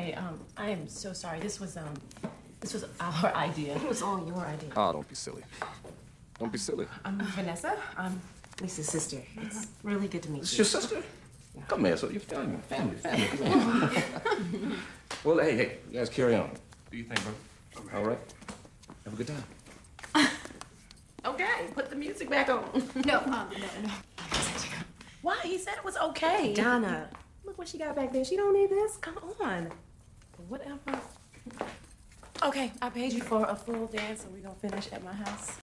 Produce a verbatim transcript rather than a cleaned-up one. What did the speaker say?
Hi, um, I am so sorry. This was, um, this was our idea. It was all your idea. Oh, don't be silly. Don't be silly. I'm Vanessa. I'm Lisa's sister. It's really good to meet It's you. your sister? Come here, so you're family, family, family. Come on. Well, hey, hey, you guys carry on. Do you think, bro? All right? Have a good time. Okay, put the music back on. No, um, no, no. Why? He said it was okay. Donna, look what she got back there. She don't need this. Come on. Whatever. Okay, I paid you for a full dance, so we're gonna finish at my house.